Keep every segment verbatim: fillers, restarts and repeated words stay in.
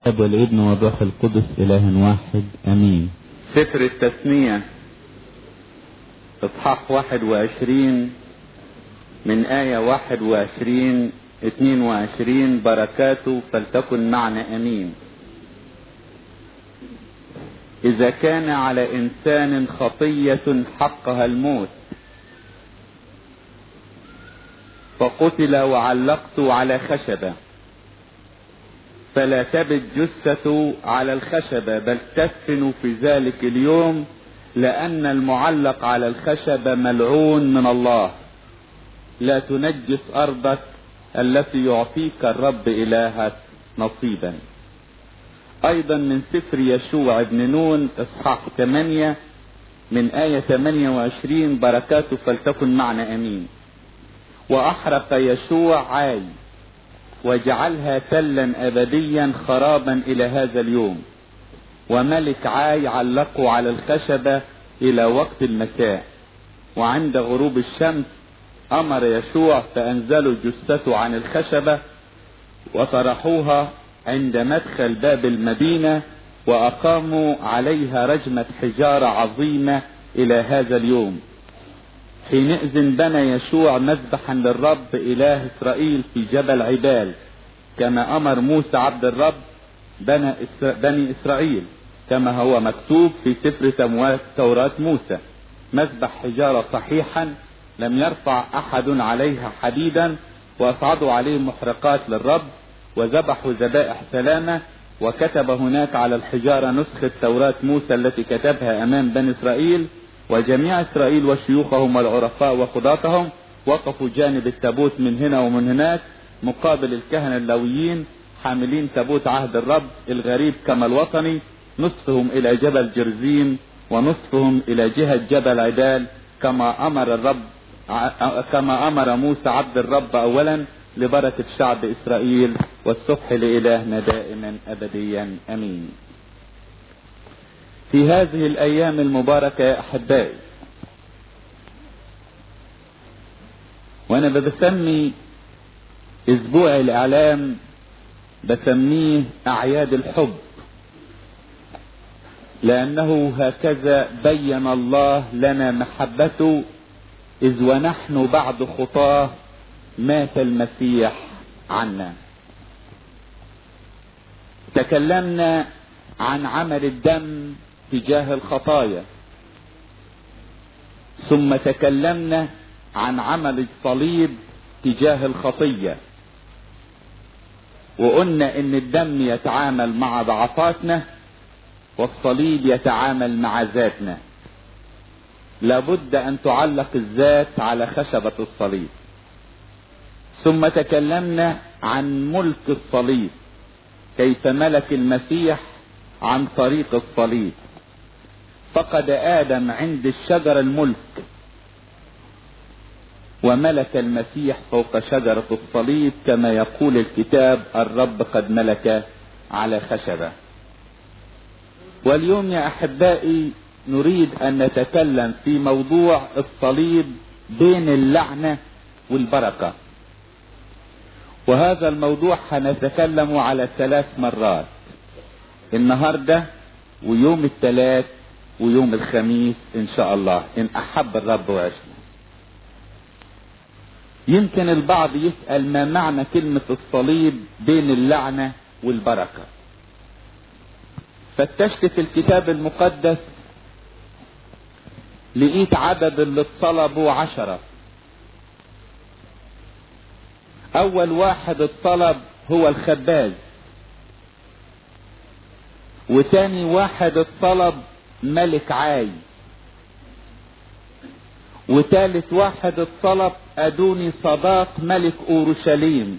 الاب والابن والروح القدس اله واحد امين. سفر التثنية اصحاح واحد وعشرين من آية واحد وعشرين اتنين وعشرين بركاته فلتكن معنا امين. اذا كان على انسان خطية حقها الموت فقتل وعلقت على خشبة، فلا تبت جثته على الخشبة بل تدفن في ذلك اليوم، لأن المعلق على الخشبة ملعون من الله. لا تنجس أرضك التي يعطيك الرب إلهك نصيبا. أيضا من سفر يشوع ابن نون اصحاح ثمانية من آية ثمانية وعشرين بركاته فلتكن معنا أمين. وأحرق يشوع عاي وجعلها تلا أبديا خرابا إلى هذا اليوم، وملك عاي علقوا على الخشبة إلى وقت المساء. وعند غروب الشمس أمر يشوع فأنزلوا جثته عن الخشبة وطرحوها عند مدخل باب المدينة، وأقاموا عليها رجمة حجارة عظيمة إلى هذا اليوم. حينئذ بنى يشوع مذبحا للرب إله إسرائيل في جبل عبال، كما أمر موسى عبد الرب بني إسرائيل، كما هو مكتوب في سفر تموات توراة موسى. مذبح حجارة صحيحا لم يرفع أحد عليها حديدا، وأصعدوا عليه محرقات للرب، وذبحوا ذبائح سلامة. وكتب هناك على الحجارة نسخة توراة موسى التي كتبها أمام بني إسرائيل. وجميع إسرائيل وشيوخهم والعرفاء وقضاتهم وقفوا جانب التابوت من هنا ومن هناك مقابل الكهنة اللويين حاملين تابوت عهد الرب الغريب كما الوطني، نصفهم إلى جبل جرزيم ونصفهم إلى جهة جبل عدال، كما أمر الرب كما أمر موسى عبد الرب أولا، لبركة شعب إسرائيل. والصبح لإلهنا دائما أبديا أمين. في هذه الأيام المباركة يا أحبائي، وأنا بسمي أسبوع الإعلام بسميه أعياد الحب، لأنه هكذا بين الله لنا محبته، إذ ونحن بعد خطاه مات المسيح عنا. تكلمنا عن عمل الدم تجاه الخطايا، ثم تكلمنا عن عمل الصليب تجاه الخطية، وقلنا ان الدم يتعامل مع ضعفاتنا والصليب يتعامل مع ذاتنا. لابد ان تعلق الذات على خشبة الصليب. ثم تكلمنا عن ملك الصليب، كيف ملك المسيح عن طريق الصليب. فقد آدم عند الشجر الملك، وملك المسيح فوق شجرة الصليب، كما يقول الكتاب الرب قد ملك على خشبة. واليوم يا أحبائي نريد أن نتكلم في موضوع الصليب بين اللعنة والبركة. وهذا الموضوع هنتكلم على ثلاث مرات، النهاردة ويوم الثلاث ويوم الخميس إن شاء الله إن أحب الرب وعشنا. يمكن البعض يسأل ما معنى كلمة الصليب بين اللعنة والبركة. فتشت في الكتاب المقدس لقيت عدد اللي اتصلبوا عشرة. أول واحد اتصلب هو الخباز، وتاني واحد اتصلب ملك عاي، وتالت واحد اتصلب أدوني صداق ملك أورشليم،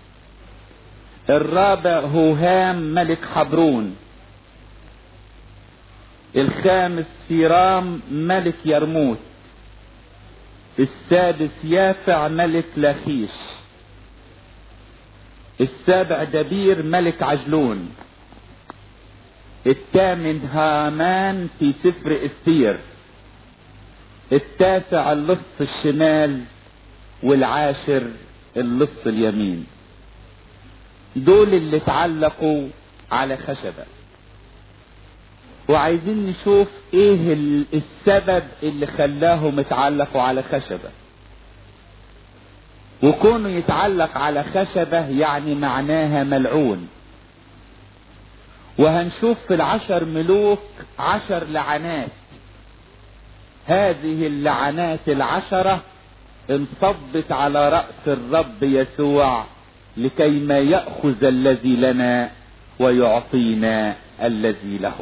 الرابع هوهام ملك حبرون، الخامس سيرام ملك يرموت، السادس يافع ملك لاخيش، السابع دبير ملك عجلون، الثامن هامان في سفر استير، التاسع اللص الشمال، والعاشر اللص اليمين. دول اللي اتعلقوا على خشبة، وعايزين نشوف ايه السبب اللي خلاهم يتعلقوا على خشبة. وكونه يتعلق على خشبة يعني معناها ملعون. وهنشوف في العشر ملوك عشر لعنات. هذه اللعنات العشرة انصبت على رأس الرب يسوع لكي ما يأخذ الذي لنا ويعطينا الذي له.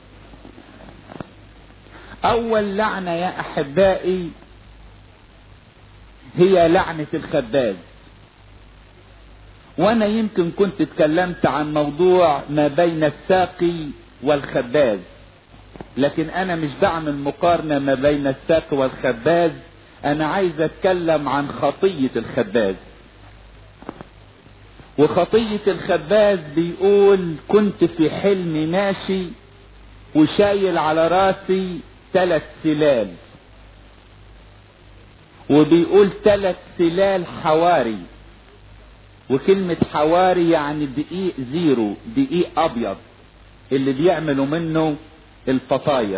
اول لعنة يا احبائي هي لعنة الخباز. وانا يمكن كنت اتكلمت عن موضوع ما بين الساقي والخباز، لكن انا مش بعمل مقارنة ما بين الساقي والخباز، انا عايز اتكلم عن خطية الخباز. وخطية الخباز بيقول كنت في حلم ماشي وشايل على راسي ثلاث سلال، وبيقول ثلاث سلال حواري. وكلمة حواري يعني دقيق زيرو، دقيق ابيض اللي بيعملوا منه الفطاير.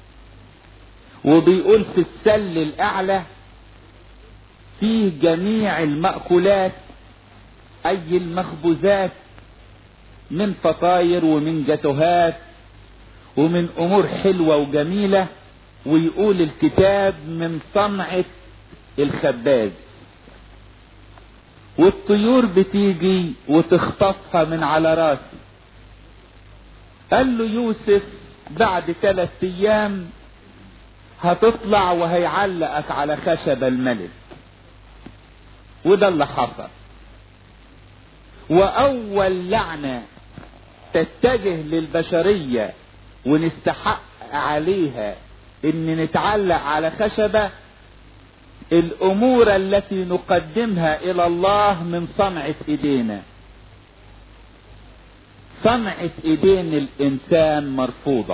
وبيقول في السل الاعلى فيه جميع المأكولات، اي المخبوزات من فطاير ومن جاتوهات ومن امور حلوة وجميلة. ويقول الكتاب من صنعة الخباز، والطيور بتيجي وتخطفها من على راسي. قال له يوسف بعد ثلاث ايام هتطلع وهيعلقك على خشب الملك. وده اللي حصل. واول لعنة تتجه للبشرية ونستحق عليها ان نتعلق على خشبة، الامور التي نقدمها الى الله من صنعة ايدينا. صنعة ايدين الانسان مرفوضة.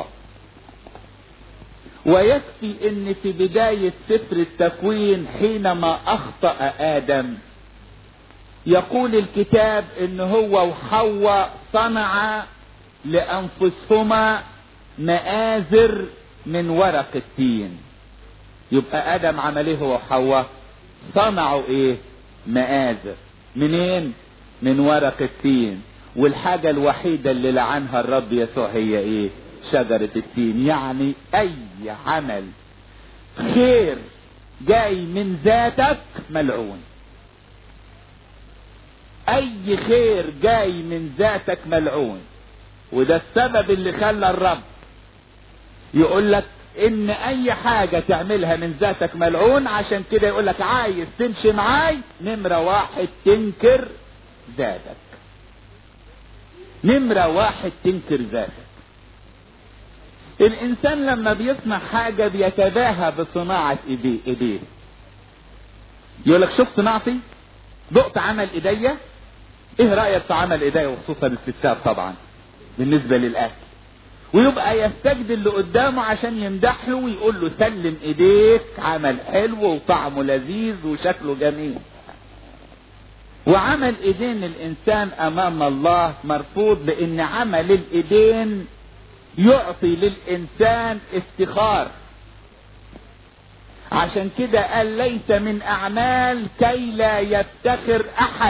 ويكفي ان في بداية سفر التكوين حينما اخطأ ادم يقول الكتاب ان هو وحواء صنع لانفسهما مآزر من ورق التين. يبقى ادم عمل ايه هو وحواء؟ صنعوا ايه؟ مآزر. منين؟ من ورق التين. والحاجة الوحيدة اللي لعنها الرب يسوع هي ايه؟ شجرة التين. يعني اي عمل خير جاي من ذاتك ملعون. اي خير جاي من ذاتك ملعون. وده السبب اللي خلى الرب يقول لك ان اي حاجة تعملها من ذاتك ملعون. عشان كده يقول لك عايز تمشي معاي نمرة واحد تنكر ذاتك. نمرة واحد تنكر ذاتك. الانسان لما بيصنع حاجة بيتباهى بصناعة ايديه ايديه يقول لك شوف صناعتي، دقت عمل ايديا، ايه رأيك في عمل ايديا؟ وخصوصا الستات طبعا بالنسبة للاكل. ويبقى يستجد اللي قدامه عشان يمدحه ويقول له سلم ايديك، عمل حلو وطعمه لذيذ وشكله جميل. وعمل ايدين الانسان امام الله مرفوض، لان عمل الايدين يعطي للانسان افتخار. عشان كده قال ليس من اعمال كي لا يفتخر احد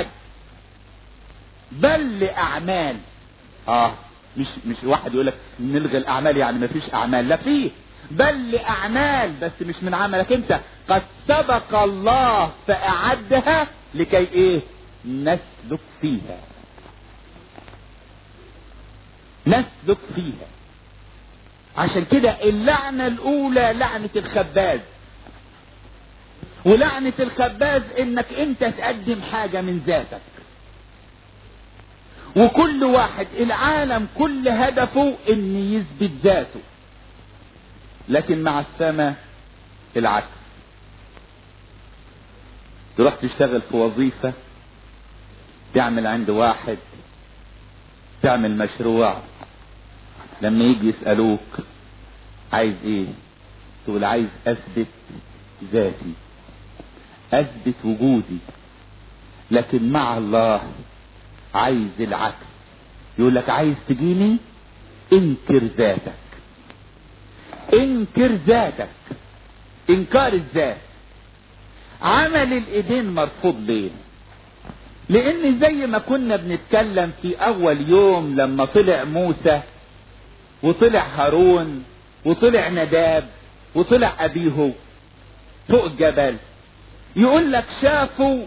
بل لاعمال. اه مش مش واحد يقول لك نلغي الاعمال يعني ما فيش اعمال، لا فيه، بل لاعمال بس مش من عملك انت، قد سبق الله فاعدها لكي ايه؟ نسلك فيها. نسلك فيها. عشان كده اللعنة الاولى لعنة الخباز. ولعنة الخباز انك انت تقدم حاجة من ذاتك. وكل واحد العالم كل هدفه ان يثبت ذاته. لكن مع السماء العكس. تروح تشتغل في وظيفة، تعمل عند واحد، تعمل مشروع، لما يجي يسألوك عايز ايه؟ تقول عايز اثبت ذاتي، اثبت وجودي. لكن مع الله عايز العكس. يقول لك عايز تجيني انكر ذاتك، انكر ذاتك. انكار الذات. عمل الايدين مرفوض ليه؟ لان زي ما كنا بنتكلم في اول يوم لما طلع موسى وطلع هارون وطلع نداب وطلع ابيهو فوق الجبل، يقول لك شافوا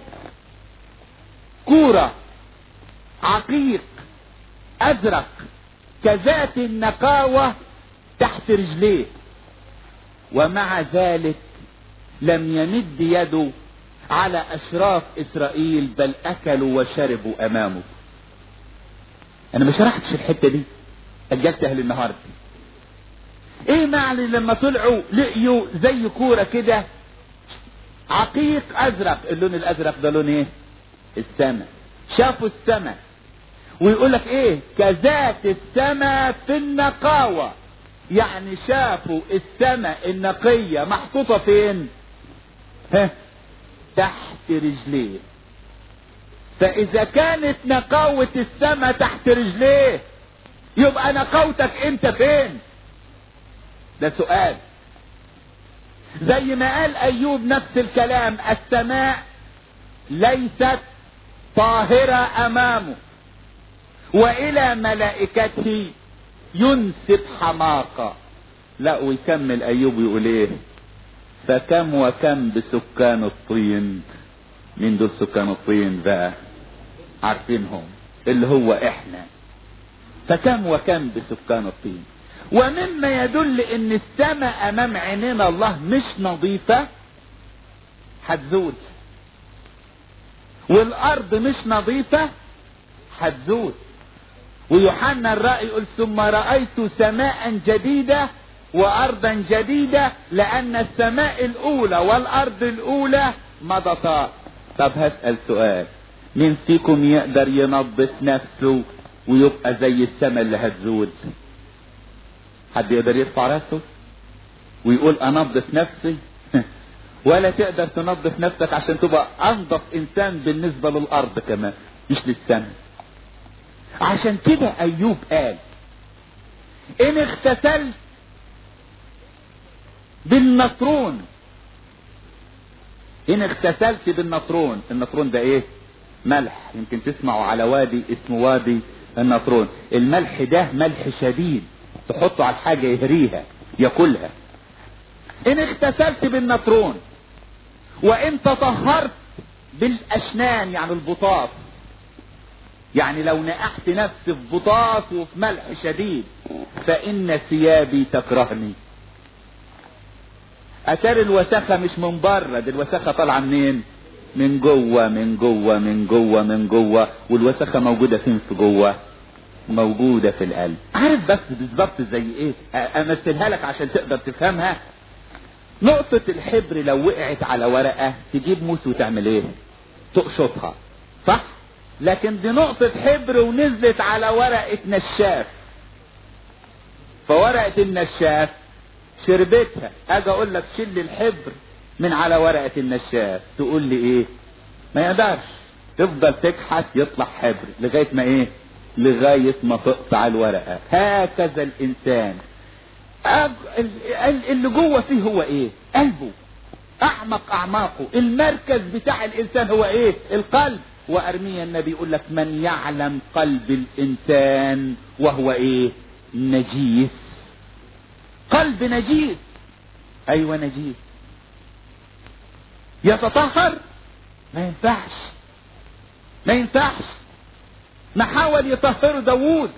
كورة عقيق ازرق كذات النقاوة تحت رجليه، ومع ذلك لم يمد يده على اشراف اسرائيل بل اكلوا وشربوا امامه. انا ما شرحتش الحتة دي، اجلتها للنهاردة. ايه معنى لما طلعوا لقيوا زي كورة كده عقيق ازرق؟ اللون الازرق ده لون ايه؟ السماء. شافوا السماء، ويقول لك ايه؟ كذات السماء في النقاوة، يعني شافوا السماء النقية محطوطة فين؟ ها؟ تحت رجليه. فاذا كانت نقاوة السماء تحت رجليه، يبقى نقاوتك انت فين؟ ده سؤال. زي ما قال ايوب نفس الكلام، السماء ليست طاهرة امامه والى ملائكته ينسب حماقة. لا، ويكمل ايوب يقول ايه؟ فكم وكم بسكان الطين. مين دول سكان الطين بقى؟ عارفينهم، اللي هو احنا. فكم وكم بسكان الطين. ومما يدل ان السماء امام عينينا الله مش نظيفة هتزول، والارض مش نظيفة هتزول. ويوحنا الرأي يقول ثم رأيت سماء جديدة وارضا جديدة لان السماء الاولى والارض الاولى مضتا. طب هسأل سؤال، مين فيكم يقدر ينظف نفسه ويبقى زي السماء اللي هتزول؟ حد يقدر يرفع راسه ويقول انظف نفسي؟ ولا تقدر تنظف نفسك عشان تبقى انظف انسان بالنسبة للارض كمان، مش للسماء. عشان كده ايوب قال ان اغتسلت بالنطرون، ان اغتسلت بالنطرون. النطرون ده ايه؟ ملح. يمكن تسمعوا على وادي اسمه وادي النطرون. الملح ده ملح شديد، تحطه على الحاجة يهريها ياكلها. ان اغتسلت بالنطرون وان تطهرت بالاشنان، يعني البطاط، يعني لو نقحت نفسي في بطاط وفي ملح شديد، فان ثيابي تكرهني. اثار الوساخة مش من بره، دي الوساخة طالعة منين؟ من جوه من جوه من جوه من جوه. والوساخة موجودة فين في جوه؟ موجودة في القلب. عارف بس بالظبط زي ايه؟ امثلها لك عشان تقدر تفهمها. نقطة الحبر لو وقعت على ورقة تجيب موس وتعمل ايه؟ تقشطها، صح؟ لكن دي نقطة حبر ونزلت على ورقة نشاف، فورقة النشاف شربتها. اجي اقول لك شيل الحبر من على ورقة النشاف، تقول لي ايه؟ ما يقدرش. تفضل تكحت يطلع حبر لغاية ما ايه؟ لغاية ما تقطع الورقة. هكذا الانسان اللي جوه فيه هو ايه؟ قلبه. اعمق اعماقه. المركز بتاع الانسان هو ايه؟ القلب. وارميا النبي يقول لك من يعلم قلب الانسان وهو ايه؟ نجيس. قلب نجيس. ايوه نجيس. يتطهر؟ ما ينفعش، ما ينفعش. ما حاول يطهره داوود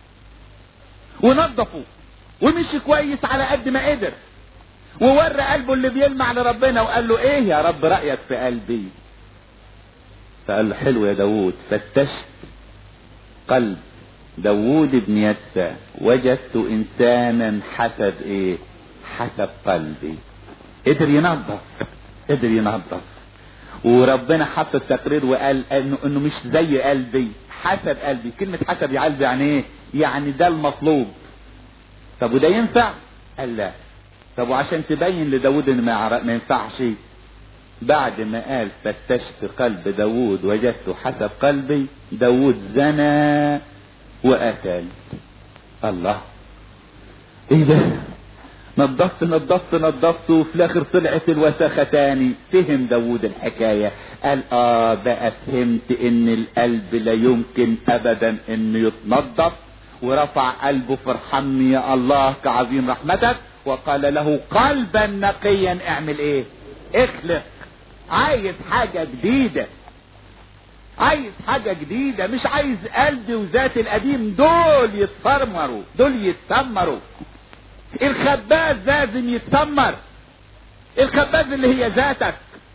ونظفه ومشي كويس على قد ما قدر، وورى قلبه اللي بيلمع لربنا وقال له ايه يا رب رأيك في قلبي؟ فقال له حلو يا داوود. فتشت قلب داوود بن يسى وجدت انسانا حسب ايه؟ حسب قلبي. قدر ينظف، قدر ينظف. وربنا حط التقرير وقال انه انه مش زي قلبي، حسب قلبي. كلمة حسب يا قلبي يعني ايه؟ يعني ده المطلوب. طب وده ينفع؟ قال لا. طب وعشان تبين لداود ان ما ما ينفعش، بعد ما قال فتشت قلب داود وجدته حسب قلبي، داود زنى وقتل. الله، ايه ده؟ نضفت نضفت نضفت وفي الاخر طلعت الوساخة تاني. فهم داود الحكاية، قال اه بقى فهمت ان القلب لا يمكن ابدا انه يتنضف، ورفع قلبه فرحان يا الله كعظيم رحمتك، وقال له قلبا نقيا اعمل ايه؟ اخلق. عايز حاجة جديدة، عايز حاجة جديدة، مش عايز قلبي وذات القديم دول يتفرمروا، دول يتسمروا. الخباز لازم يتسمر، الخباز اللي هي ذاتك.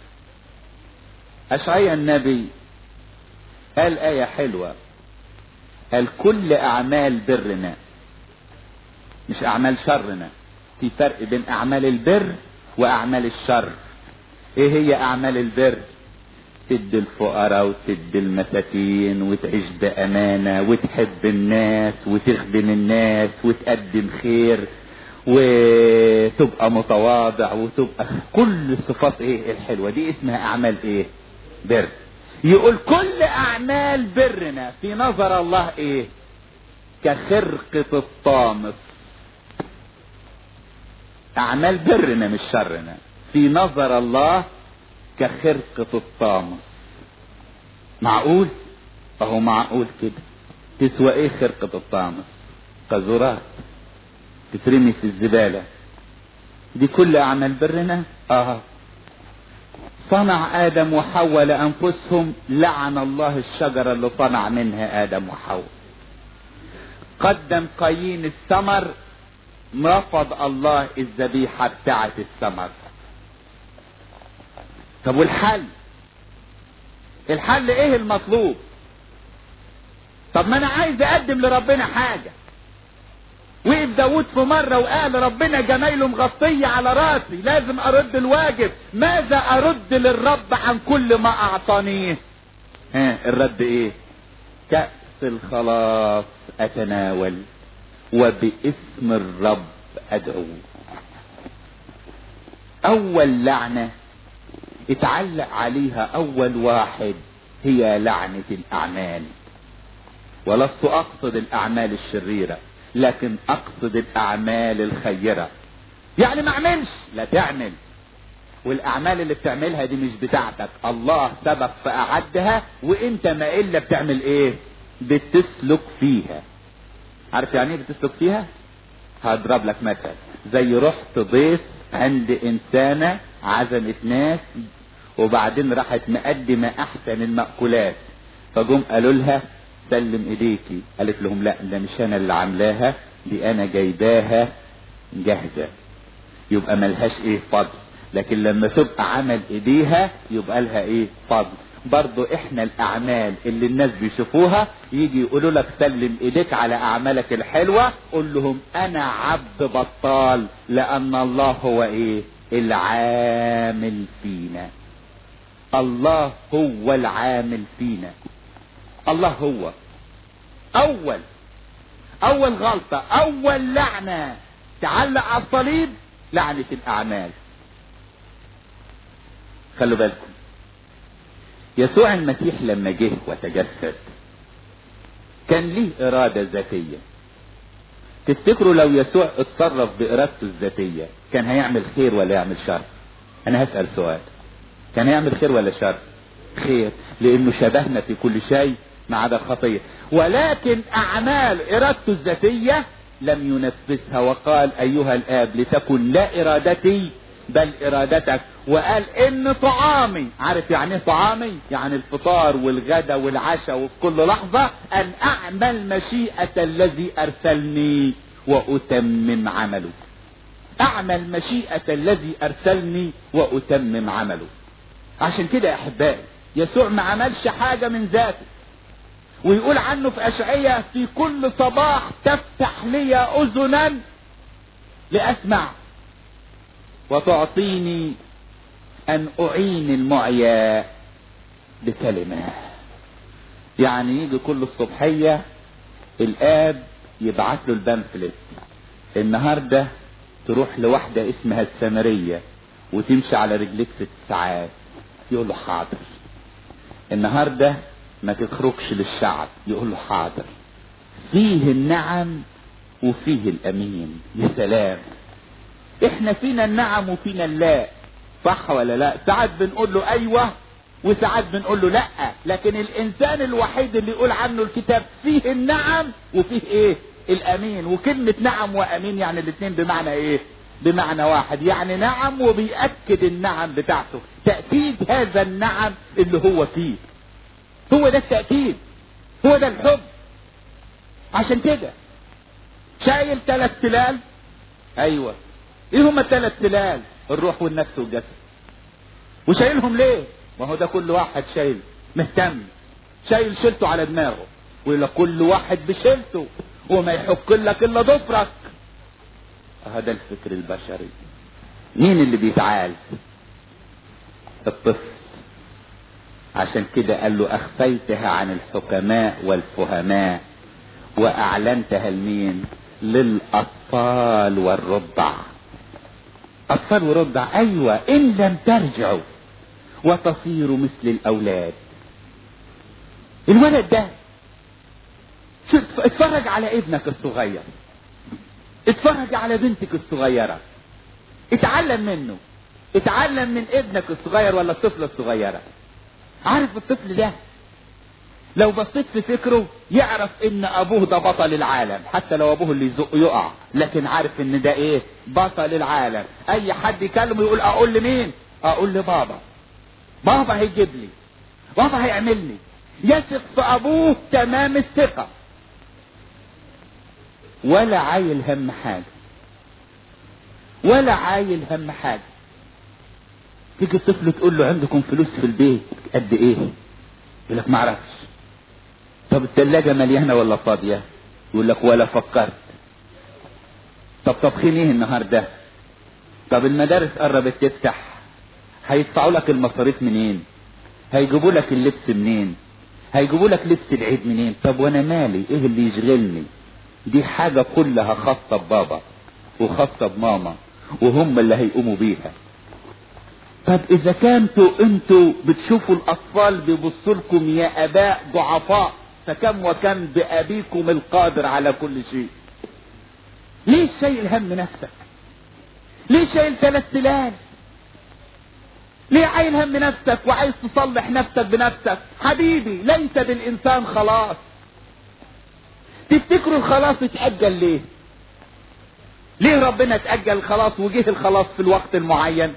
اشعياء النبي قال آية حلوة، قال كل اعمال برنا مش اعمال شرنا. في فرق بين اعمال البر واعمال الشر. ايه هي اعمال البر؟ تدي الفقراء وتدي المساكين وتعيش بامانة وتحب الناس وتخدم الناس وتقدم خير وتبقى متواضع وتبقى كل الصفات ايه الحلوة دي، اسمها اعمال ايه؟ بر. يقول كل اعمال برنا في نظر الله ايه؟ كخرقة الطامس. اعمال برنا مش شرنا في نظر الله كخرقة الطامس. معقول؟ اهو معقول كده. تسوى ايه خرقة الطامس؟ قذورات تترمي في الزبالة. دي كل اعمال برنا. اه صنع ادم وحواء لانفسهم، لعن الله الشجرة اللي صنع منها ادم وحواء. قدم قايين الثمر، رفض الله الذبيحة بتاعة الثمر. طب والحل؟ الحل ايه المطلوب؟ طب ما انا عايز اقدم لربنا حاجة. وقف داود في مرة وقال ربنا جمايله مغطية على راسي، لازم ارد الواجب. ماذا ارد للرب عن كل ما اعطانيه؟ ها الرد ايه؟ كأس الخلاص اتناول وباسم الرب ادعو. اول لعنة اتعلق عليها اول واحد هي لعنة الاعمال. ولست اقصد الاعمال الشريرة، لكن اقصد الاعمال الخيرة. يعني ما اعملش، لا تعمل. والاعمال اللي بتعملها دي مش بتاعتك، الله سبق فاعدها، وانت ما الا بتعمل ايه؟ بتسلك فيها. عارف يعني ايه بتسلك فيها؟ هضرب لك مثل. زي رحت ضيف عند انسانة عزمت ناس، وبعدين راحت مقدمة احسن المأكولات، فجم قالوا لها سلم ايديكي. قالت لهم لا ده مش انا اللي عاملاها، دي انا جايباها جاهزة. يبقى ملهاش ايه فضل. لكن لما تبقى عمل ايديها يبقى لها ايه فضل. برضو احنا الاعمال اللي الناس بيشوفوها يجي يقولوا لك سلم ايديك على اعمالك الحلوة، قول لهم انا عبد بطال، لان الله هو ايه؟ العامل فينا. الله هو العامل فينا. الله هو اول اول غلطة، اول لعنة تعلق على الصليب، لعنة الاعمال. خلوا بالكم، يسوع المسيح لما جه وتجسد كان ليه ارادة ذاتية. تفتكروا لو يسوع اتصرف بارادته الذاتية كان هيعمل خير ولا يعمل شر؟ انا هسأل سؤال، كان هيعمل خير ولا شر؟ خير، لانه شبهنا في كل شيء ما عدا الخطية. ولكن اعمال ارادته الذاتية لم ينفذها، وقال ايها الاب لتكن لا ارادتي بل ارادتك. وقال ان طعامي، عارف يعني ايه طعامي؟ يعني الفطار والغدا والعشاء وفي كل لحظة، ان اعمل مشيئة الذي ارسلني واتمم عمله. اعمل مشيئة الذي ارسلني واتمم عمله. عشان كده يا احبائي يسوع ما عملش حاجة من ذاته. ويقول عنه في اشعياء في كل صباح تفتح لي اذنا لاسمع وتعطيني ان اعين المعيا بكلمة. يعني يجي كل الصبحية الاب يبعث له البامفلت، النهاردة تروح لواحدة اسمها السامرية وتمشي على رجلك ست ساعات، يقول له حاضر. النهاردة ما تخرجش للشعب، يقول له حاضر. فيه النعم وفيه الامين. يا سلام، احنا فينا النعم وفينا اللا، صح ولا لا؟ ساعات بنقول له ايوه وساعات بنقول له لا، لكن الانسان الوحيد اللي يقول عنه الكتاب فيه النعم وفيه ايه؟ الامين. وكلمة نعم وامين يعني الاثنين بمعنى ايه؟ بمعنى واحد، يعني نعم وبيأكد النعم بتاعته، تأكيد هذا النعم اللي هو فيه. هو ده التأكيد، هو ده الحب. عشان كده شايل ثلاث تلال. ايوه، ايه هما الثلاث تلال؟ الروح والنفس والجسد. وشايلهم ليه؟ ما هو ده كل واحد شايل مهتم، شايل شيلته على دماغه، ولا كل واحد بشيلته وما يحك لك الا ضفرك. هذا الفكر البشري. مين اللي بيتعال؟ الطفل. عشان كده قال له اخفيتها عن الحكماء والفهماء واعلنتها لمين؟ للاطفال والرضع. اطفال ورضع، ايوه، ان لم ترجعوا وتصيروا مثل الاولاد. الولد ده اتفرج على ابنك الصغير، اتفرج على بنتك الصغيرة، اتعلم منه، اتعلم من ابنك الصغير ولا الطفلة الصغيرة. عارف الطفل ده لو بصيت في فكره يعرف ان ابوه ده بطل العالم، حتى لو ابوه اللي يزق يقع، لكن عارف ان ده ايه؟ بطل العالم. اي حد يكلمه يقول اقول لمين؟ اقول لبابا، بابا هيجيب لي، بابا هيعمل لي. يثق في ابوه تمام الثقة، ولا عايل هم حاجة، ولا عايل هم حاجة. تيجي الطفل تقول له عندكم فلوس في البيت قد ايه؟ يقول لك ما اعرفش. طب الثلاجة مليانة ولا فاضية؟ يقول لك ولا فكرت. طب طبخين ايه النهارده؟ طب المدارس قربت تفتح، هيدفعوا لك المصاريف منين؟ هيجيبوا لك اللبس منين؟ هيجيبوا لك لبس العيد منين؟ طب وانا مالي؟ ايه اللي يشغلني؟ دي حاجة كلها خاصة ببابا وخاصة بماما، وهم اللي هيقوموا بيها. طب اذا كنتوا انتوا بتشوفوا الاطفال بيبصوا لكم يا اباء ضعفاء، فكم وكم بابيكم القادر على كل شيء. ليه شايل هم نفسك؟ ليه شايل ثلاث تلال؟ ليه عايل هم نفسك وعايز تصلح نفسك بنفسك؟ حبيبي، ليس بالانسان خلاص. تفتكروا الخلاص اتأجل ليه؟ ليه ربنا اتأجل الخلاص وجه الخلاص في الوقت المعين؟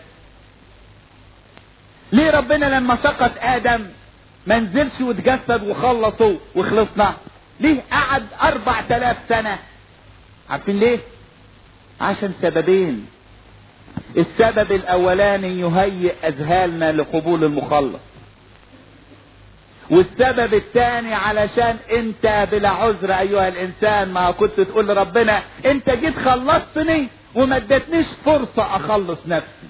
ليه ربنا لما سقط آدم ما نزلش واتجسد وخلصوا وخلصنا؟ ليه قعد أربع تلاف سنة؟ عارفين ليه؟ عشان سببين. السبب الأولاني يهيئ أذهاننا لقبول المخلص، والسبب الثاني علشان انت بلا عذر ايها الانسان ما كنت تقول لربنا انت جيت خلصتني وما ادتنيش فرصة اخلص نفسي.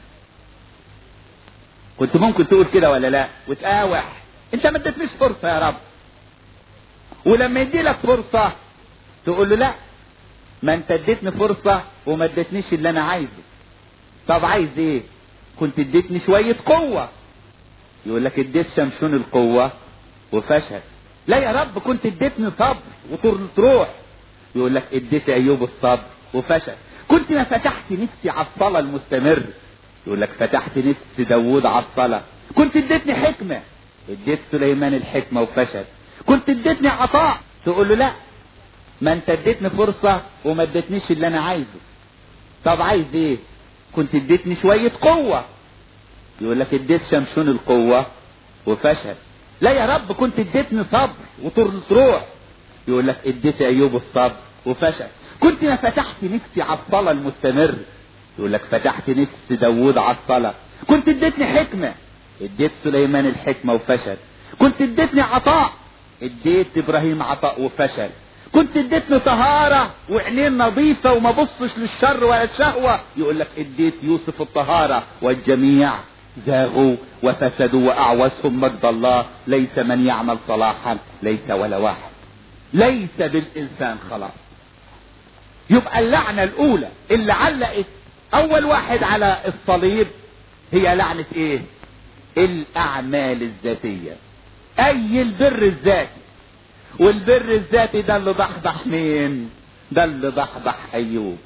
كنت ممكن تقول كده ولا لا؟ وتقاوح، انت ما ادتنيش فرصة يا رب. ولما يدي لك فرصة تقول له لا، ما انت اديتني فرصة وما ادتنيش اللي انا عايزه. طب عايز ايه؟ كنت اديتني شوية قوة. يقول لك اديت شمشون القوة وفشل. لا يا رب، كنت اديتني صبر وتروح. يقول لك اديت ايوب الصبر وفشل. كنت ما فتحت نفسي على الصلاة المستمر. يقول لك فتحت نفس داوود على الصلاة. كنت اديتني حكمة، اديت سليمان الحكمة وفشل. كنت اديتني عطاء، تقول له لا، ما انت اديتني فرصة وما اديتنيش اللي انا عايزه. طب عايز ايه؟ كنت اديتني شوية قوة. يقول لك اديت شمشون القوة وفشل. لا يا رب، كنت اديتني صبر وتروح. يقول لك اديت ايوب الصبر وفشل. كنت ما فتحت نفسي على الصلاة المستمر. يقول لك فتحت نفس داوود على الصلاة. كنت اديتني حكمة، اديت سليمان الحكمة وفشل. كنت اديتني عطاء، اديت ابراهيم عطاء وفشل. كنت اديتني طهارة وعينين نظيفة وما بصش للشر ولا الشهوة. يقول لك اديت يوسف الطهارة والجميع زاغوا وفسدوا واعوزهم مجد الله. ليس من يعمل صلاحا، ليس ولا واحد. ليس بالانسان خلاص. يبقى اللعنة الاولى اللي علقت اول واحد على الصليب هي لعنة ايه؟ الاعمال الذاتية، اي البر الذاتي. والبر الذاتي ده اللي ضحضح مين؟ ده اللي ضحضح ايوب.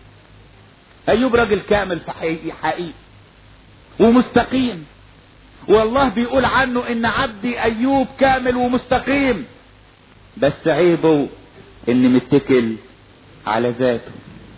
ايوب راجل كامل في حقيقي حقيقي ومستقيم، والله بيقول عنه ان عبدي ايوب كامل ومستقيم، بس عيبه ان متكل على ذاته.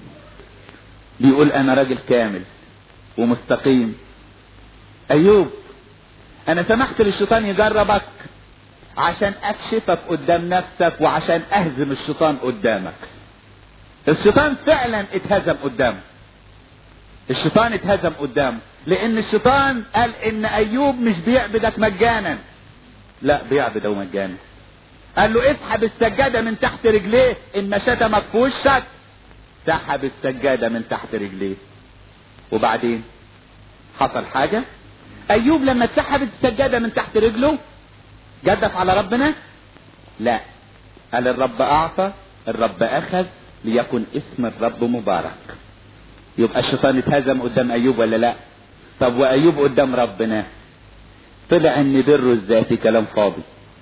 بيقول انا راجل كامل ومستقيم. ايوب انا سمحت للشيطان يجربك عشان اكشفك قدام نفسك وعشان اهزم الشيطان قدامك. الشيطان فعلا اتهزم قدامه، الشيطان اتهزم قدامه، لان الشيطان قال ان ايوب مش بيعبدك مجانا، لا بيعبده مجانا. قال له اسحب السجادة من تحت رجليه، ان ما شتمك في وشك سحب السجادة من تحت رجليه. وبعدين حصل حاجة. ايوب لما اتسحبت السجادة من تحت رجله جدف على ربنا؟ لا، قال الرب اعطى الرب اخذ ليكن اسم الرب مبارك. يبقى الشيطان اتهزم قدام ايوب ولا لا؟ طب وايوب قدام ربنا طلع ان بره الذاتي كلام فاضي.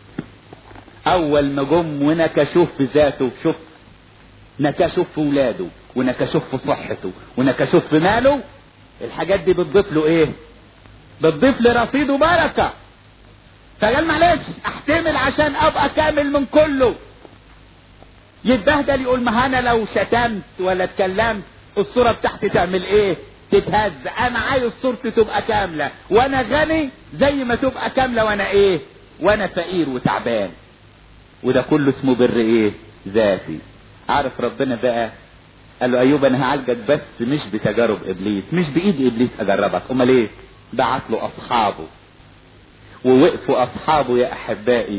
اول ما جم ونكشوه في ذاته، شوف نكشوه في ولاده ونكشوه في صحته ونكشوه في ماله، الحاجات دي بتضيف له ايه؟ بتضيف لرصيده بركه. فقال معلش احتمل عشان ابقى كامل من كله. يتبهدل يقول ما انا لو شتمت ولا اتكلمت الصورة بتاعتي تعمل ايه؟ تتهز. انا عايز صورتي تبقى كاملة وانا غني زي ما تبقى كاملة وانا ايه؟ وانا فقير وتعبان. وده كله اسمه بر ايه؟ ذاتي. عارف ربنا بقى قال له ايوب انا هعالجك بس مش بتجارب ابليس، مش بايد ابليس اجربك. امال ايه؟ بعت له اصحابه، ووقفوا اصحابه يا احبائي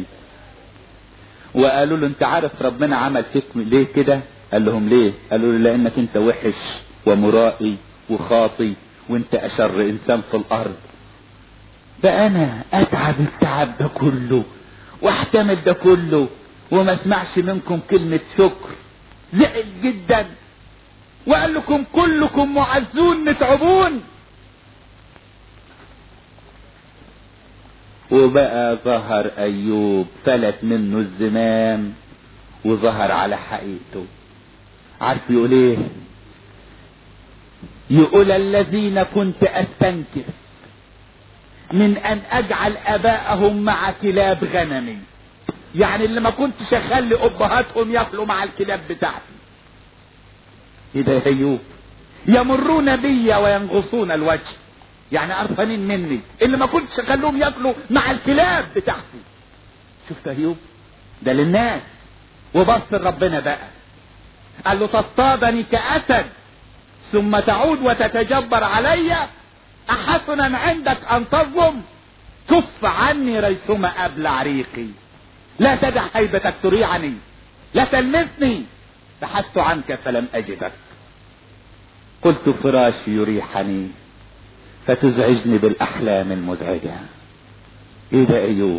وقالوا له انت عارف ربنا عمل فيك ليه كده؟ قال لهم ليه؟ قالوا له لانك انت وحش ومرائي وخاطي وانت اشر انسان في الارض. ده انا اتعب التعب ده كله واحتمل ده كله وما اسمعش منكم كلمة شكر. زعل جدا وقال لكم كلكم معزون متعبون. وبقى ظهر ايوب فلت منه الزمام وظهر على حقيقته. عارف يقول ايه؟ يقول الذين كنت استنكف من ان اجعل اباءهم مع كلاب غنمي، يعني اللي ما كنت شغال لابهاتهم ياكلوا مع الكلاب بتاعتي. ايه ده يا ايوب؟ يمرون بي وينغصون الوجه، يعني قرفانين مني اللي ما كنت شغال لهم ياكلوا مع الكلاب بتاعتي. شفت ايوب؟ ده للناس. وبص ربنا بقى قال له تصطادني كأسد ثم تعود وتتجبر علي؟ احسنا عندك ان تظلم؟ كف عني ريثما ابلع ريقي، لا تدع هيبتك تريعني، لا تلمسني، بحثت عنك فلم اجدك، قلت فراشي يريحني فتزعجني بالاحلام المزعجة. ايه ده ايوب؟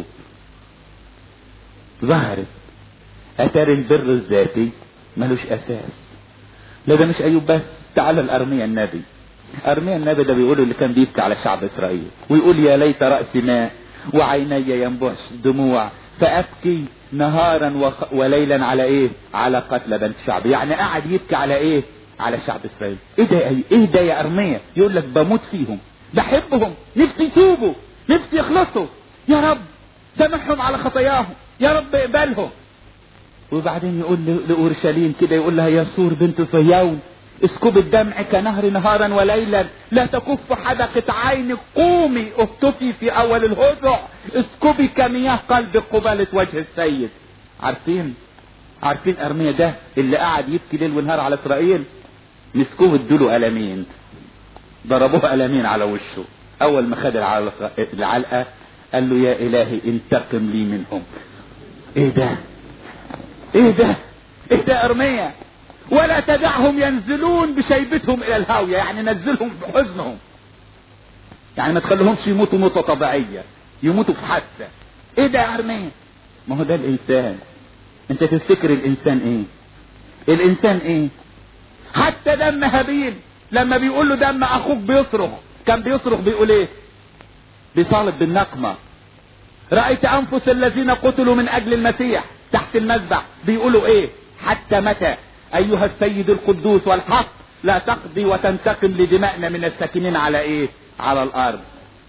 ظهرت اثار البر الذاتي ملوش اساس. لا ده مش ايوب بس، تعال الارميا النبي. ارميا النبي ده بيقول اللي كان بيبكي على شعب اسرائيل ويقول يا ليت رأسي ماء وعيني ينبعش دموع فابكي نهارا وخ... وليلا على ايه؟ على قتل بنت شعب. يعني قاعد يبكي على ايه؟ على شعب اسرائيل. ايه ده يا ايه ده يا ارميا؟ يقول لك بموت فيهم، بحبهم، نفسي يتوبوا، نفسي يخلصوا، يا رب سامحهم على خطاياهم، يا رب اقبلهم. وبعدين يقول لأورشليم كده، يقول لها يا سور بنت صهيون اسكب الدمع كنهر نهارا وليلا، لا تكف حدقة عينك، قومي اختفي في اول الهزع، اسكبي كمياه قلبك قبالة وجه السيد. عارفين عارفين ارميا ده اللي قاعد يبكي ليل ونهار على اسرائيل؟ مسكوه ادوله قلمين، ضربوه قلمين على وشه. اول ما خد العلقة قال له يا الهي انتقم لي منهم. ايه ده ايه ده ايه ده ارميا؟ ولا تدعهم ينزلون بشيبتهم الى الهاوية، يعني نزلهم بحزنهم، يعني ما تخليهمش يموتوا موتة طبيعية، يموتوا في حادثة. ايه ده يا ارميا؟ ما هو ده الانسان. انت تفتكر الانسان ايه؟ الانسان ايه؟ حتى دم هابيل لما بيقول له دم اخوك بيصرخ، كان بيصرخ بيقول ايه؟ بيطالب بالنقمة. رأيت انفس الذين قتلوا من اجل المسيح تحت المذبح بيقولوا ايه؟ حتى متى ايها السيد القدوس والحق لا تقضي وتنتقم لدمائنا من الساكنين على ايه؟ على الارض.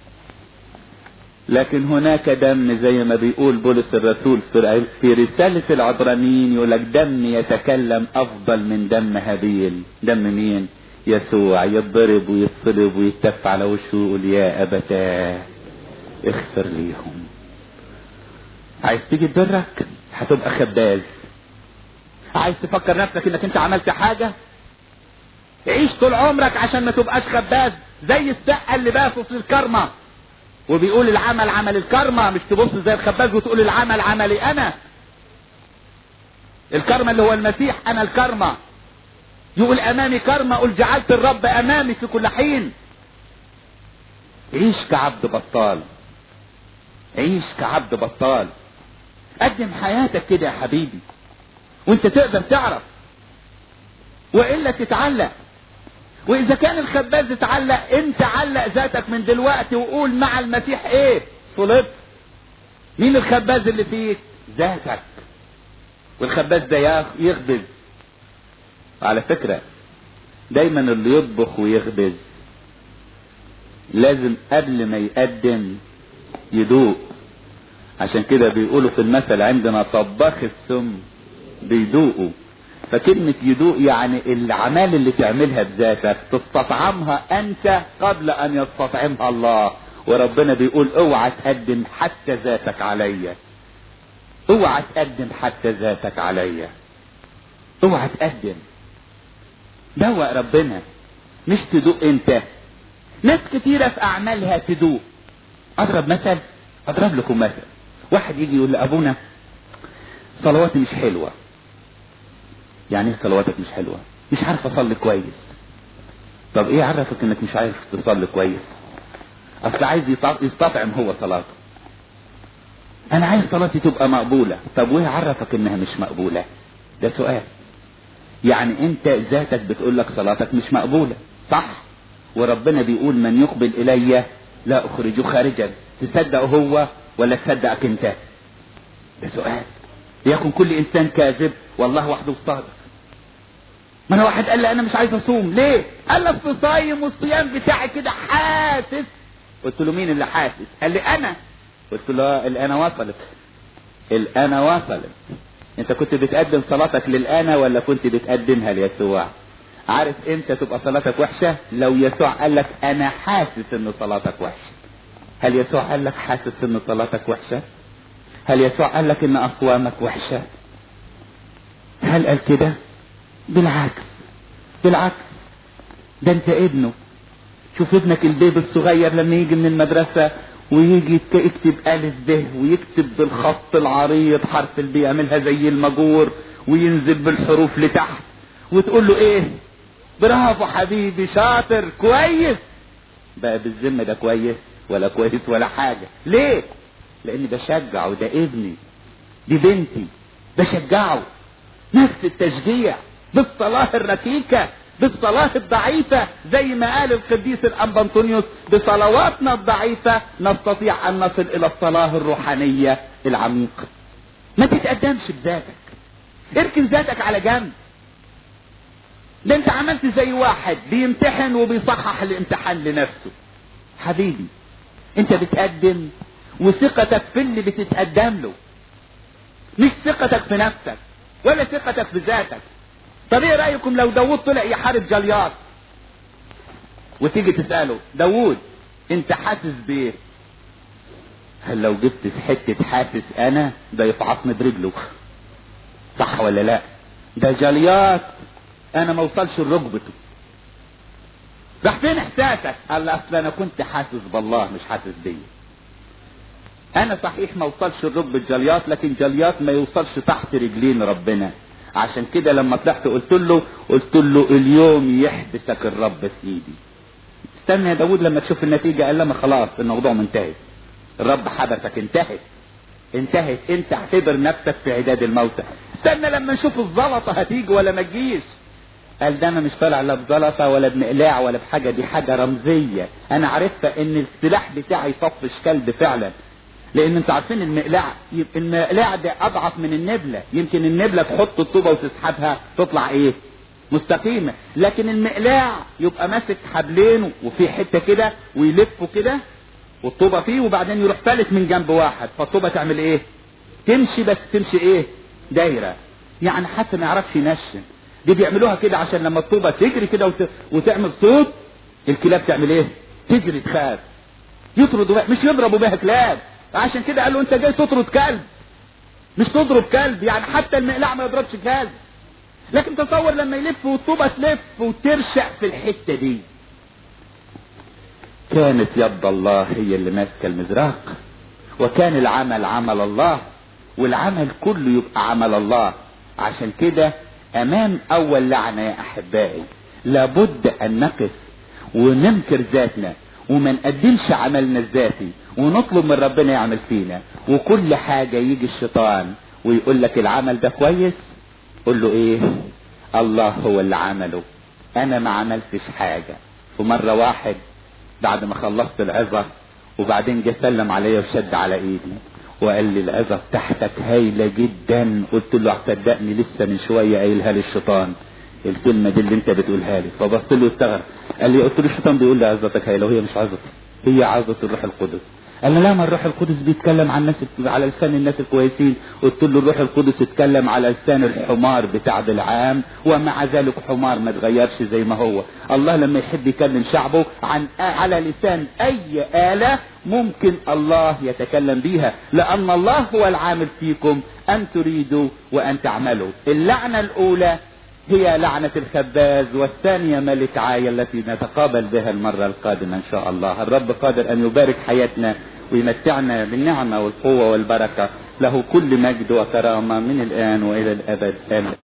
لكن هناك دم زي ما بيقول بولس الرسول في رسالة العبرانيين، يقول لك دم يتكلم افضل من دم هابيل. دم مين؟ يسوع. يضرب ويتصلب ويتف على وشه ويقول يا ابتاه اغفر ليهم. عايز تيجي تبرك؟ هتبقى خباز. عايز تفكر نفسك انك انت عملت حاجة؟ عيش طول عمرك عشان ما تبقاش خباز زي السقة اللي باصص للكرمة وبيقول العمل عمل الكرمة، مش تبص زي الخباز وتقول العمل عملي انا. الكرمة اللي هو المسيح، انا الكرمة. يقول امامي كرمة، قل جعلت الرب امامي في كل حين. عيش كعبد بطال، عيش كعبد بطال. قدم حياتك كده يا حبيبي وانت تقدر تعرف، وإلا تتعلق. واذا كان الخباز اتعلق، انت علق ذاتك من دلوقتي وقول مع المسيح ايه؟ صلبت. مين الخباز اللي فيك؟ ذاتك. والخباز ده يخبز. على فكرة دايما اللي يطبخ ويخبز لازم قبل ما يقدم يدوق. عشان كده بيقولوا في المثل عندنا طباخ السم بيدوقوا. فكلمة يدوق يعني العمال اللي تعملها بذاتك تستطعمها انت قبل ان يستطعمها الله. وربنا بيقول اوعى تقدم حتى ذاتك عليا، اوعى تقدم حتى ذاتك عليا، اوعى تقدم. دوق ربنا مش تدوق انت. ناس كتيرة في اعمالها تدوق. اضرب مثل، اضرب لكم مثل. واحد يجي يقول لابونا صلواتي مش حلوة. يعني ايه صلواتك مش حلوة؟ مش عارف اصلي كويس. طب ايه عرفك انك مش عارف تصلي كويس؟ اصل عايز يستطعم هو صلاته. انا عايز صلاتي تبقى مقبولة. طب وايه عرفك انها مش مقبولة؟ ده سؤال. يعني انت ذاتك بتقول لك صلاتك مش مقبولة، صح؟ وربنا بيقول من يقبل الي لا اخرجه خارجا. تصدق هو ولا تصدقك انت؟ ده سؤال. ليكن كل انسان كاذب والله وحده الصادق. ما انا واحد قال لي انا مش عايز اصوم. ليه؟ قال لي اصل صايم والصيام بتاعي كده حاسس. قلت له مين اللي حاسس؟ قال لي انا. قلت له الانا وصلت، الانا وصلت. انت كنت بتقدم صلاتك للانا ولا كنت بتقدمها ليسوع؟ عارف امتى تبقى صلاتك وحشة؟ لو يسوع قال لك انا حاسس ان صلاتك وحشة. هل يسوع قال لك حاسس ان صلاتك وحشة؟ هل يسوع قال لك ان اصوامك وحشة؟ هل قال كده؟ بالعكس، بالعكس. ده انت ابنه. شوف ابنك البيبي الصغير لما يجي من المدرسة ويجي يكتب ألف ب ويكتب بالخط العريض حرف البي، يعملها زي المجور وينزل بالحروف لتحت، وتقول له ايه؟ برافو حبيبي، شاطر، كويس. بقى بالذمة ده كويس ولا كويس ولا حاجة؟ ليه؟ لاني بشجعه. ده ابني، دي بنتي، بشجعه. نفس التشجيع بالصلاة الركيكة، بالصلاة الضعيفة، زي ما قال القديس الأنبا أنطونيوس بصلواتنا الضعيفة نستطيع أن نصل إلى الصلاة الروحانية العميقة. ما تتقدمش بذاتك، اركن ذاتك على جنب. ده انت عملت زي واحد بيمتحن وبيصحح الامتحان لنفسه. حبيبي انت بتقدم وثقتك في اللي بتتقدم له، مش ثقتك في نفسك ولا ثقتك في ذاتك. طب ايه رأيكم لو داود طلع يحارب جليات وتيجي تسأله داود انت حاسس بايه؟ هل لو جبت في حتة حاسس انا ده يفعصني برجله، صح ولا لا؟ ده جليات انا ما وصلش لركبته. راح فين احساسك؟ قال له اصل انا كنت حاسس بالله مش حاسس بيا. انا صحيح ما وصلش لركبة جليات، لكن جليات ما يوصلش تحت رجلين ربنا. عشان كده لما طلعت قلت له قلت له اليوم يحبسك الرب في ايدي. استنى يا داود لما تشوف النتيجة. قال لما خلاص الموضوع منتهي، الرب حبسك، انتهت انتهت. انت اعتبر نفسك في عداد الموتى. استنى لما نشوف الزلطة هتيجي ولا ما تجيش. قال ده انا مش طالع لا بزلطة ولا بمقلاع ولا بحاجة، دي حاجة رمزية انا عرفت ان السلاح بتاعي يطفش كلب فعلا. لان انتوا عارفين المقلاع، المقلاع ده اضعف من النبلة. يمكن النبلة تحط الطوبة وتسحبها تطلع ايه؟ مستقيمة. لكن المقلاع يبقى ماسك حبلين وفي حتة كده ويلفوا كده والطوبة فيه، وبعدين يروح فالت من جنب واحد، فالطوبة تعمل ايه؟ تمشي، بس تمشي ايه؟ دايرة. يعني حتى ما يعرفش ينشن. دي بيعملوها كده عشان لما الطوبة تجري كده وت... وتعمل صوت، الكلاب تعمل ايه؟ تجري تخاف، يطردوا بها، مش يضربوا بها كلاب. عشان كده قال له انت جاي تطرد كلب، مش تضرب كلب. يعني حتى المقلاع ما يضربش كلب. لكن تصور لما يلف والطوبة تلف وترشق في الحتة دي. كانت يد الله هي اللي ماسكه المزراق، وكان العمل عمل الله، والعمل كله يبقى عمل الله. عشان كده امام اول لعنة يا احبائي لابد ان نقف وننكر ذاتنا وما نقدمش عملنا الذاتي، ونطلب من ربنا يعمل فينا. وكل حاجة يجي الشيطان ويقول لك العمل ده كويس، قل له ايه؟ الله هو اللي عمله، انا ما عملتش حاجة. ومرة واحد بعد ما خلصت العظة وبعدين جه سلم عليا وشد على ايدي وقال لي العظة بتاعتك هايلة جدا. قلت له صدقني لسه من شوية قايلها لي الشيطان الكلمة دي اللي انت بتقولها لي. فبص له واستغرب، قال لي قلت له الشيطان بيقول لي عظتك هايلة وهي مش عظتي، هي عظة الروح القدس. قال لي لا، ما الروح القدس بيتكلم عن الناس على لسان الناس الكويسين. قلت له الروح القدس اتكلم على لسان الحمار بتاع بالعام، ومع ذلك حمار ما تغيرش زي ما هو. الله لما يحب يكلم شعبه عن على لسان اي آلة ممكن الله يتكلم بيها، لان الله هو العامل فيكم ان تريدوا وان تعملوا. اللعنة الاولى هي لعنة الخباز، والثانية ملك عاية التي نتقابل بها المرة القادمة ان شاء الله. الرب قادر ان يبارك حياتنا ويمتعنا بالنعمة والقوة والبركة. له كل مجد وكرامة من الآن وإلى الأبد آمين.